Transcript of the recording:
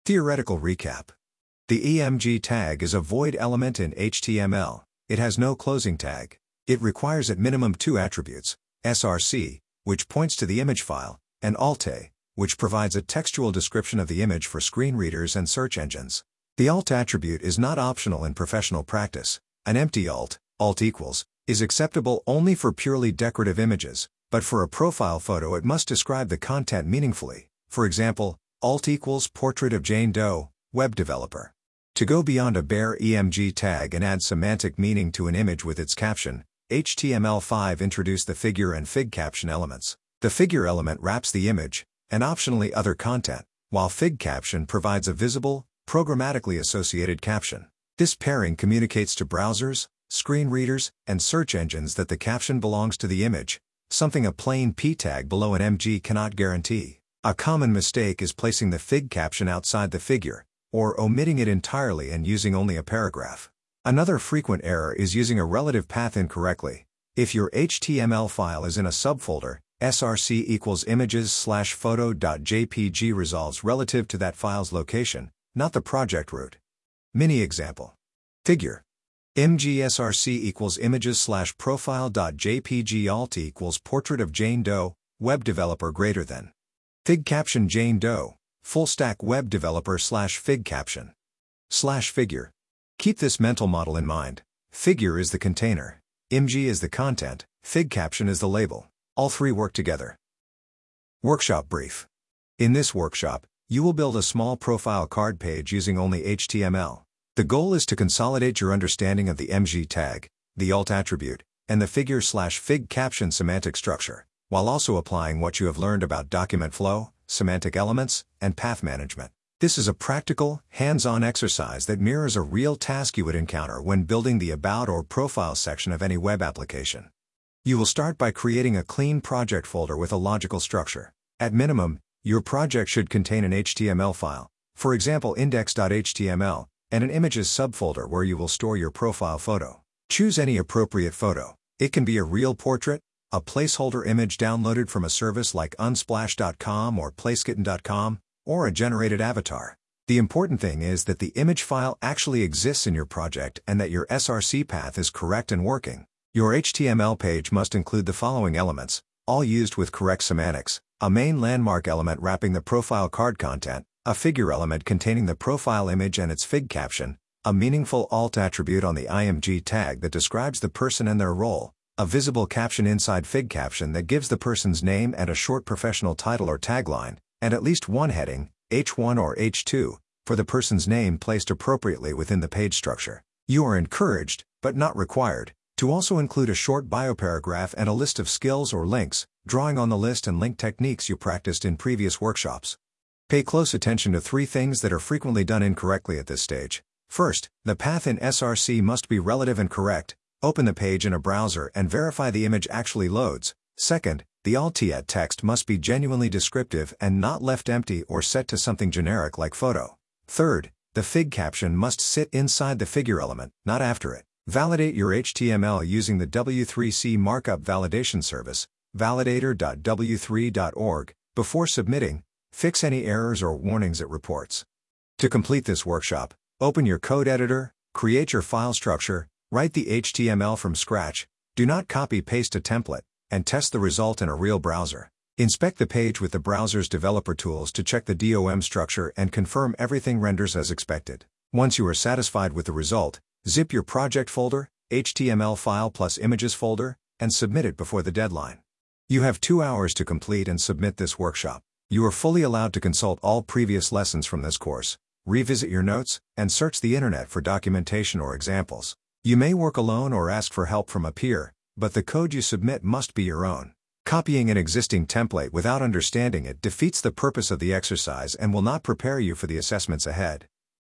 Theoretical recap. The EMG tag is a void element in HTML. It has no closing tag. It requires at minimum two attributes, src, which points to the image file, and alt, which provides a textual description of the image for screen readers and search engines. The alt attribute is not optional in professional practice. An empty alt equals, is acceptable only for purely decorative images, but for a profile photo it must describe the content meaningfully. For example, alt equals portrait of Jane Doe, web developer. To go beyond a bare EMG tag and add semantic meaning to an image with its caption, HTML5 introduced the figure and fig caption elements. The figure element wraps the image, and optionally other content, while fig caption provides a visible, programmatically associated caption. This pairing communicates to browsers, screen readers, and search engines that the caption belongs to the image, something a plain P tag below an MG cannot guarantee. A common mistake is placing the fig caption outside the figure, or omitting it entirely and using only a paragraph. Another frequent error is using a relative path incorrectly. If your HTML file is in a subfolder, src equals images/photo.jpg resolves relative to that file's location, not the project root. Mini example. Figure. img_src equals images/profile.jpg alt equals portrait of Jane Doe, web developer greater than. Fig caption Jane Doe, full stack web developer /fig caption. /figure. Keep this mental model in mind. Figure is the container. Img is the content. Fig caption is the label. All three work together. Workshop brief. In this workshop, you will build a small profile card page using only HTML. The goal is to consolidate your understanding of the MG tag, the alt attribute, and the figure/fig caption semantic structure, while also applying what you have learned about document flow, semantic elements, and path management. This is a practical, hands-on exercise that mirrors a real task you would encounter when building the About or Profile section of any web application. You will start by creating a clean project folder with a logical structure. At minimum, your project should contain an HTML file, for example index.html, and an images subfolder where you will store your profile photo. Choose any appropriate photo. It can be a real portrait, a placeholder image downloaded from a service like unsplash.com or placekitten.com, or a generated avatar. The important thing is that the image file actually exists in your project and that your src path is correct and working. Your HTML page must include the following elements, all used with correct semantics: a main landmark element wrapping the profile card content, a figure element containing the profile image and its fig caption, a meaningful alt attribute on the IMG tag that describes the person and their role, a visible caption inside fig caption that gives the person's name and a short professional title or tagline, and at least one heading, H1 or H2, for the person's name placed appropriately within the page structure. You are encouraged, but not required, to also include a short bioparagraph and a list of skills or links, drawing on the list and link techniques you practiced in previous workshops. Pay close attention to three things that are frequently done incorrectly at this stage. First, the path in src must be relative and correct. Open the page in a browser and verify the image actually loads. Second, the alt text must be genuinely descriptive and not left empty or set to something generic like photo. Third, the fig caption must sit inside the figure element, not after it. Validate your HTML using the W3C markup validation service, validator.w3.org, before submitting. Fix any errors or warnings it reports. To complete this workshop, open your code editor, create your file structure, write the HTML from scratch, do not copy-paste a template, and test the result in a real browser. Inspect the page with the browser's developer tools to check the DOM structure and confirm everything renders as expected. Once you are satisfied with the result, zip your project folder, HTML file plus images folder, and submit it before the deadline. You have 2 hours to complete and submit this workshop. You are fully allowed to consult all previous lessons from this course, revisit your notes, and search the internet for documentation or examples. You may work alone or ask for help from a peer, but the code you submit must be your own. Copying an existing template without understanding it defeats the purpose of the exercise and will not prepare you for the assessments ahead.